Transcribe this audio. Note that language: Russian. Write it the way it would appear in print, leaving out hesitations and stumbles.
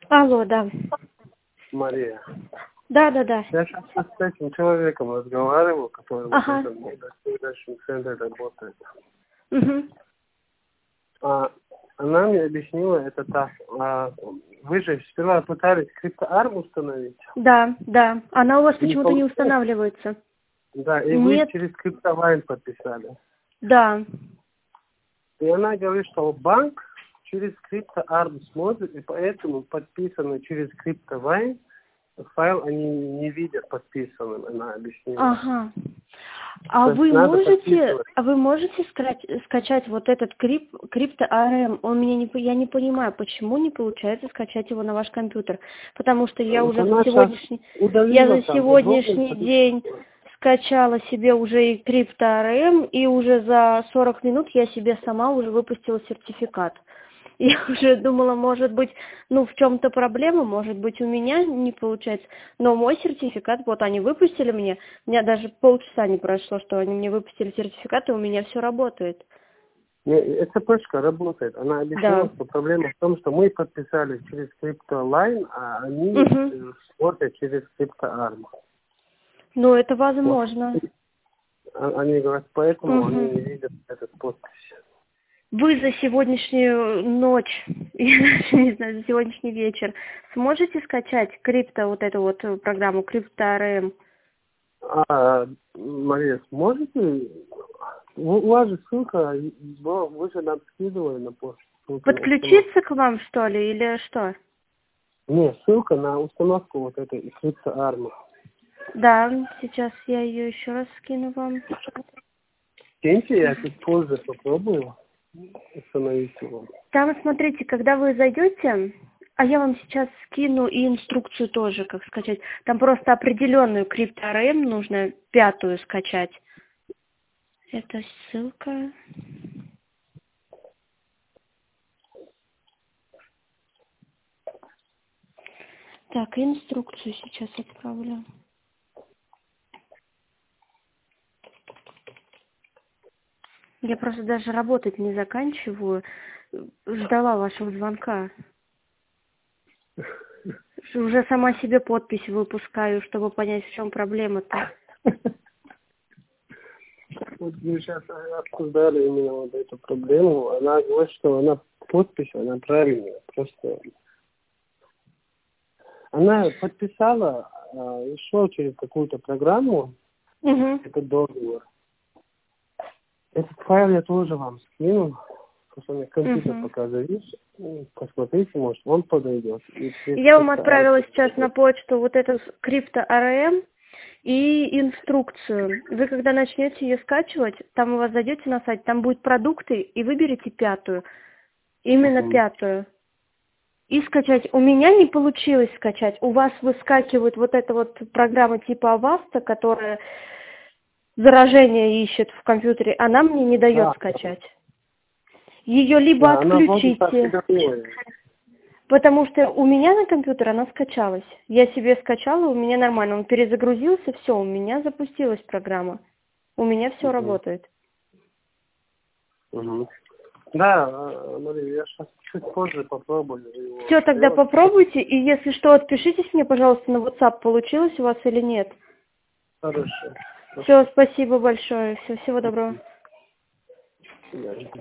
Алло, да. Мария. Да. Я сейчас с этим человеком разговаривал, который Ага. в этом передачном центре работает. Угу. Она мне объяснила это так. Вы же сперва пытались CryptoArm установить. Да. Она у вас почему-то не получилось? устанавливается. Да, и Нет. вы через CryptoLine подписали. Да. И она говорит, что банк через CryptoArm смотрит, и поэтому подписанный через CryptoLine файл они не видят подписанным, она объяснила. Ага. То есть надо подписывать. Вы можете скачать вот этот CryptoArm? Я не понимаю, почему не получается скачать его на ваш компьютер. Потому что я уже Она за удалила сегодняшний день скачала себе уже и CryptoArm, и уже за 40 минут я себе сама уже выпустила сертификат. Я уже думала, может быть, в чем-то проблема, может быть, у меня не получается. Но мой сертификат, вот они выпустили мне, у меня даже полчаса не прошло, что они мне выпустили сертификат, и у меня все работает. Эта точка работает. Она объяснила, что проблема в том, что мы подписали через CryptoLine, а они смотрят через CryptoArm. Ну, это возможно. Они говорят, поэтому они не видят этот подпись. Вы за сегодняшнюю ночь, я даже не знаю, за сегодняшний вечер сможете скачать вот эту вот программу CryptoArm? Мария, сможете? У вас же ссылка, вы же нам скидывали на почту. Подключиться к вам, что ли, или что? Нет, ссылка на установку вот этой CryptoArm. Да, сейчас я ее еще раз скину вам. Киньте, я чуть позже попробую установить его. Там, смотрите, когда вы зайдете, а я вам сейчас скину и инструкцию тоже, как скачать. Там просто определенную CryptoArm нужно 5-ю скачать. Это ссылка. Так, инструкцию сейчас отправлю. Я просто даже работать не заканчиваю. Ждала вашего звонка. Уже сама себе подпись выпускаю, чтобы понять, в чем проблема-то. Вот мы сейчас обсуждали именно вот эту проблему. Она говорит, что подпись, она правильная. Просто она подписала еще через какую-то программу этот договор. Этот файл я тоже вам скину. Просто мне компьютер пока завис. Посмотрите, может, он подойдет. Я вам отправила сейчас на почту вот эту CryptoArm и инструкцию. Вы когда начнете ее скачивать, там у вас зайдете на сайт, там будут продукты, и выберите 5-ю. Именно 5-ю. И скачать. У меня не получилось скачать. У вас выскакивает вот эта вот программа типа Avast, которая заражение ищет в компьютере. Она мне не дает скачать. Ее либо отключите. Потому что у меня на компьютере она скачалась. Я себе скачала, у меня нормально. Он перезагрузился, все, у меня запустилась программа. У меня все работает. Да, Мария, я сейчас чуть позже попробую его. Все, тогда попробуйте, и если что, отпишитесь мне, пожалуйста, на WhatsApp, получилось у вас или нет. Хорошо. Все, спасибо большое. Всего доброго.